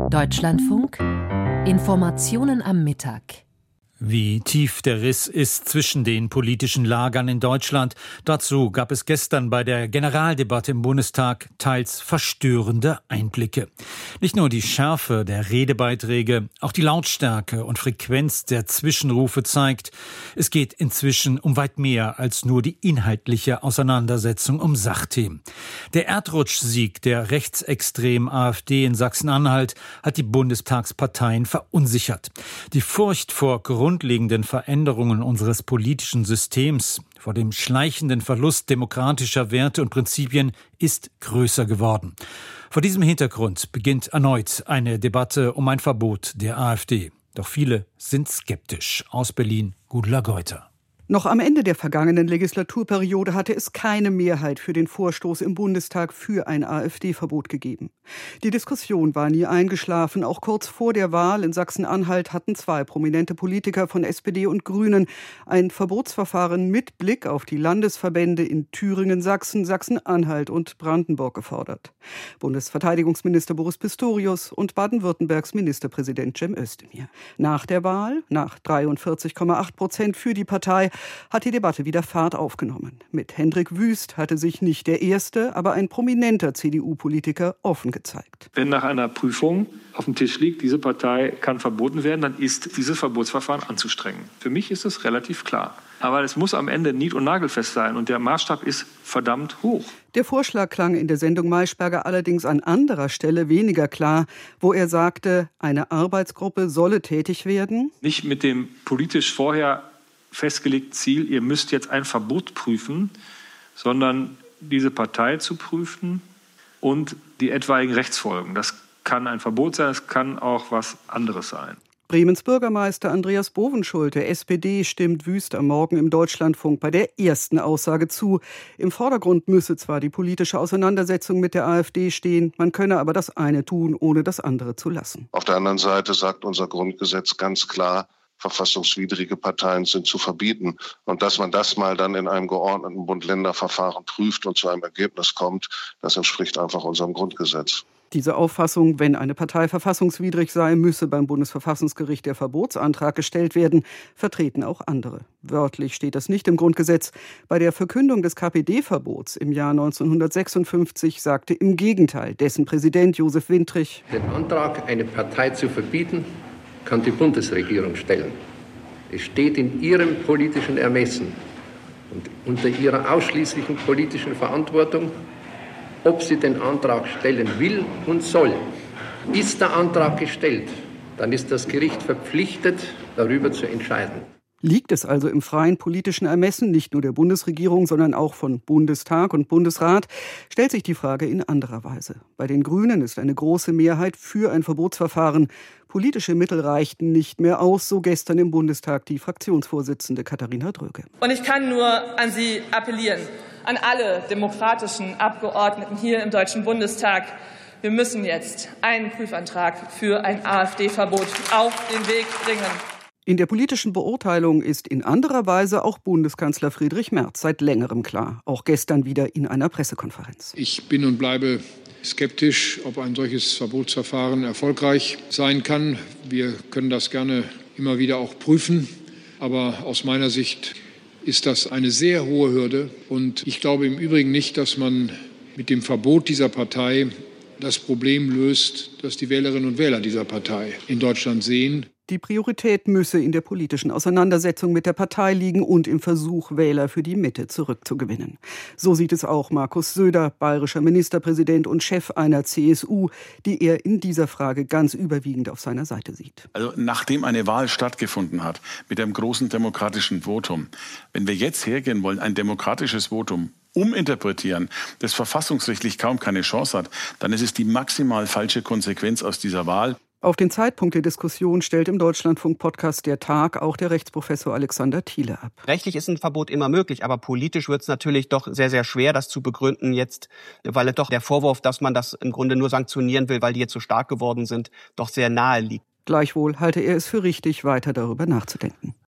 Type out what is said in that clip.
Deutschlandfunk Informationen am Mittag. Wie tief der Riss ist zwischen den politischen Lagern in Deutschland, dazu gab es gestern bei der Generaldebatte im Bundestag teils verstörende Einblicke. Nicht nur die Schärfe der Redebeiträge, auch die Lautstärke und Frequenz der Zwischenrufe zeigt, es geht inzwischen um weit mehr als nur die inhaltliche Auseinandersetzung um Sachthemen. Der Erdrutschsieg der rechtsextremen AfD in Sachsen-Anhalt hat die Bundestagsparteien verunsichert. Die Furcht vor grundlegenden Veränderungen unseres politischen Systems, vor dem schleichenden Verlust demokratischer Werte und Prinzipien ist größer geworden. Vor diesem Hintergrund beginnt erneut eine Debatte um ein Verbot der AfD. Doch viele sind skeptisch. Aus Berlin, Gudula Geuter. Noch am Ende der vergangenen Legislaturperiode hatte es keine Mehrheit für den Vorstoß im Bundestag für ein AfD-Verbot gegeben. Die Diskussion war nie eingeschlafen. Auch kurz vor der Wahl in Sachsen-Anhalt hatten zwei prominente Politiker von SPD und Grünen ein Verbotsverfahren mit Blick auf die Landesverbände in Thüringen, Sachsen, Sachsen-Anhalt und Brandenburg gefordert. Bundesverteidigungsminister Boris Pistorius und Baden-Württembergs Ministerpräsident Cem Özdemir. Nach der Wahl, nach 43,8% für die Partei, hat die Debatte wieder Fahrt aufgenommen. Mit Hendrik Wüst hatte sich nicht der erste, aber ein prominenter CDU-Politiker offen gezeigt. Wenn nach einer Prüfung auf dem Tisch liegt, diese Partei kann verboten werden, dann ist dieses Verbotsverfahren anzustrengen. Für mich ist es relativ klar. Aber es muss am Ende nied- und nagelfest sein und der Maßstab ist verdammt hoch. Der Vorschlag klang in der Sendung Maischberger allerdings an anderer Stelle weniger klar, wo er sagte, eine Arbeitsgruppe solle tätig werden. Nicht mit dem politisch vorher festgelegten Ziel, ihr müsst jetzt ein Verbot prüfen, sondern diese Partei zu prüfen und die etwaigen Rechtsfolgen. Das kann ein Verbot sein, es kann auch was anderes sein. Bremens Bürgermeister Andreas Bovenschulte, SPD, stimmt Wüst am Morgen im Deutschlandfunk bei der ersten Aussage zu. Im Vordergrund müsse zwar die politische Auseinandersetzung mit der AfD stehen, man könne aber das eine tun, ohne das andere zu lassen. Auf der anderen Seite sagt unser Grundgesetz ganz klar, verfassungswidrige Parteien sind zu verbieten. Und dass man das mal dann in einem geordneten Bund-Länder-Verfahren prüft und zu einem Ergebnis kommt, das entspricht einfach unserem Grundgesetz. Diese Auffassung, wenn eine Partei verfassungswidrig sei, müsse beim Bundesverfassungsgericht der Verbotsantrag gestellt werden, vertreten auch andere. Wörtlich steht das nicht im Grundgesetz. Bei der Verkündung des KPD-Verbots im Jahr 1956 sagte im Gegenteil dessen Präsident Josef Wintrich: Den Antrag, eine Partei zu verbieten, kann die Bundesregierung stellen. Es steht in ihrem politischen Ermessen und unter ihrer ausschließlichen politischen Verantwortung, ob sie den Antrag stellen will und soll. Ist der Antrag gestellt, dann ist das Gericht verpflichtet, darüber zu entscheiden. Liegt es also im freien politischen Ermessen, nicht nur der Bundesregierung, sondern auch von Bundestag und Bundesrat, stellt sich die Frage in anderer Weise. Bei den Grünen ist eine große Mehrheit für ein Verbotsverfahren. Politische Mittel reichten nicht mehr aus, so gestern im Bundestag die Fraktionsvorsitzende Katharina Dröge. Und ich kann nur an Sie appellieren, an alle demokratischen Abgeordneten hier im Deutschen Bundestag. Wir müssen jetzt einen Prüfantrag für ein AfD-Verbot auf den Weg bringen. In der politischen Beurteilung ist in anderer Weise auch Bundeskanzler Friedrich Merz seit längerem klar, auch gestern wieder in einer Pressekonferenz. Ich bin und bleibe skeptisch, ob ein solches Verbotsverfahren erfolgreich sein kann. Wir können das gerne immer wieder auch prüfen, aber aus meiner Sicht ist das eine sehr hohe Hürde. Und ich glaube im Übrigen nicht, dass man mit dem Verbot dieser Partei das Problem löst, das die Wählerinnen und Wähler dieser Partei in Deutschland sehen. Die Priorität müsse in der politischen Auseinandersetzung mit der Partei liegen und im Versuch, Wähler für die Mitte zurückzugewinnen. So sieht es auch Markus Söder, bayerischer Ministerpräsident und Chef einer CSU, die er in dieser Frage ganz überwiegend auf seiner Seite sieht. Also nachdem eine Wahl stattgefunden hat, mit einem großen demokratischen Votum, wenn wir jetzt hergehen wollen, ein demokratisches Votum uminterpretieren, das verfassungsrechtlich kaum keine Chance hat, dann ist es die maximal falsche Konsequenz aus dieser Wahl. Auf den Zeitpunkt der Diskussion stellt im Deutschlandfunk-Podcast Der Tag auch der Rechtsprofessor Alexander Thiele ab. Rechtlich ist ein Verbot immer möglich, aber politisch wird es natürlich doch sehr, sehr schwer, das zu begründen jetzt, weil doch der Vorwurf, dass man das im Grunde nur sanktionieren will, weil die jetzt so stark geworden sind, doch sehr nahe liegt. Gleichwohl halte er es für richtig, weiter darüber nachzudenken.